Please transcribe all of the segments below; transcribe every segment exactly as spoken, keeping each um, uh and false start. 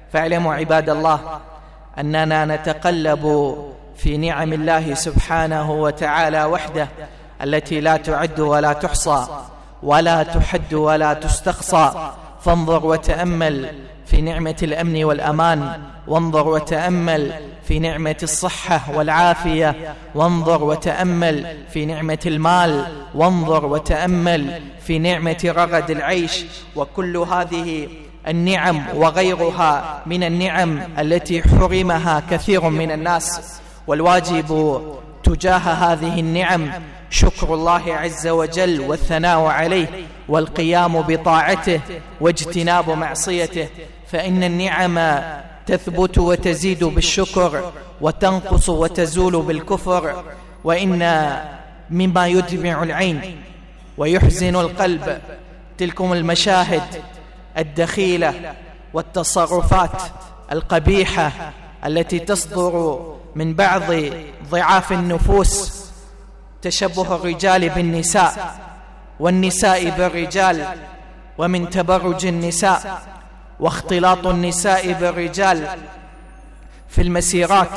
فاعلموا عباد الله أننا نتقلب في نعم الله سبحانه وتعالى وحده التي لا تعد ولا تحصى ولا تحد ولا تستقصى. فانظر وتأمل في نعمة الأمن والأمان، وانظر وتأمل في نعمة الصحة والعافية، وانظر وتأمل في نعمة المال، وانظر وتأمل في نعمة رغد العيش. وكل هذه النعم وغيرها من النعم التي حرمها كثير من الناس، والواجب تجاه هذه النعم شكر الله عز وجل والثناء عليه والقيام بطاعته واجتناب معصيته، فإن النعم تثبت وتزيد بالشكر وتنقص وتزول بالكفر. وإن مما يدمع العين ويحزن القلب تلكم المشاهد الدخيلة والتصرفات القبيحة التي تصدر من بعض ضعاف النفوس، تشبه الرجال بالنساء والنساء بالرجال، ومن تبرج النساء واختلاط النساء بالرجال في المسيرات،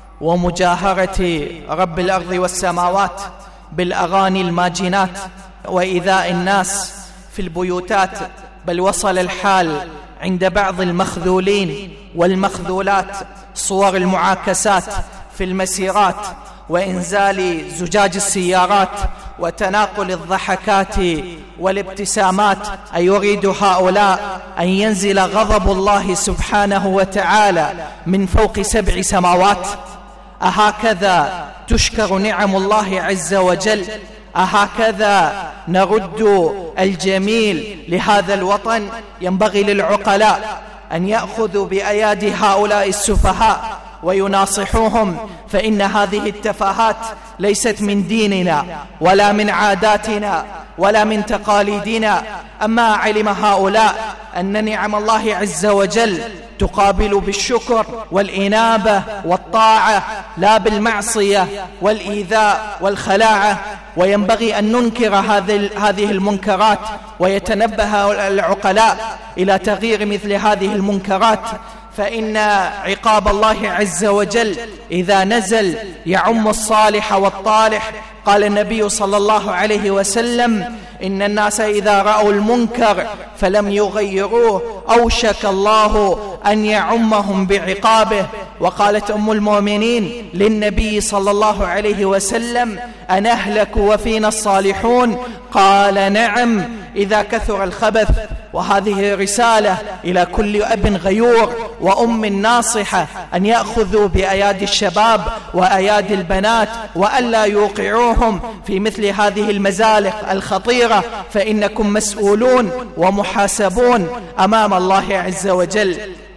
ومجاهرة رب الأرض والسماوات بالأغاني الماجنات، وإيذاء الناس في البيوتات. بل وصل الحال عند بعض المخذولين والمخذولات صور المعاكسات في المسيرات، وإنزال زجاج السيارات وتناقل الضحكات والابتسامات. أيريد هؤلاء أن ينزل غضب الله سبحانه وتعالى من فوق سبع سماوات؟ أهكذا تشكر نعم الله عز وجل؟ أهكذا نرد الجميل لهذا الوطن؟ ينبغي للعقلاء أن يأخذوا بأيادي هؤلاء السفهاء ويناصحوهم، فإن هذه التفاهات ليست من ديننا ولا من عاداتنا ولا من تقاليدنا. أما علم هؤلاء أن نعم الله عز وجل تقابل بالشكر والإنابة والطاعة لا بالمعصية والإيذاء والخلاعة. وينبغي أن ننكر هذه المنكرات، ويتنبه العقلاء إلى تغيير مثل هذه المنكرات، فإن عقاب الله عز وجل إذا نزل يعم الصالح والطالح. قال النبي صلى الله عليه وسلم: إن الناس إذا رأوا المنكر فلم يغيروه أوشك الله أن يعمهم بعقابه. وقالت أم المؤمنين للنبي صلى الله عليه وسلم: أنهلك وفينا الصالحون؟ قال: نعم، إذا كثر الخبث. وهذه رسالة إلى كل أب غيور وأم ناصحة أن يأخذوا بأيادي الشباب وأيادي البنات وألا يوقعوهم في مثل هذه المزالق الخطيرة، فإنكم مسؤولون ومحاسبون أمام الله عز وجل.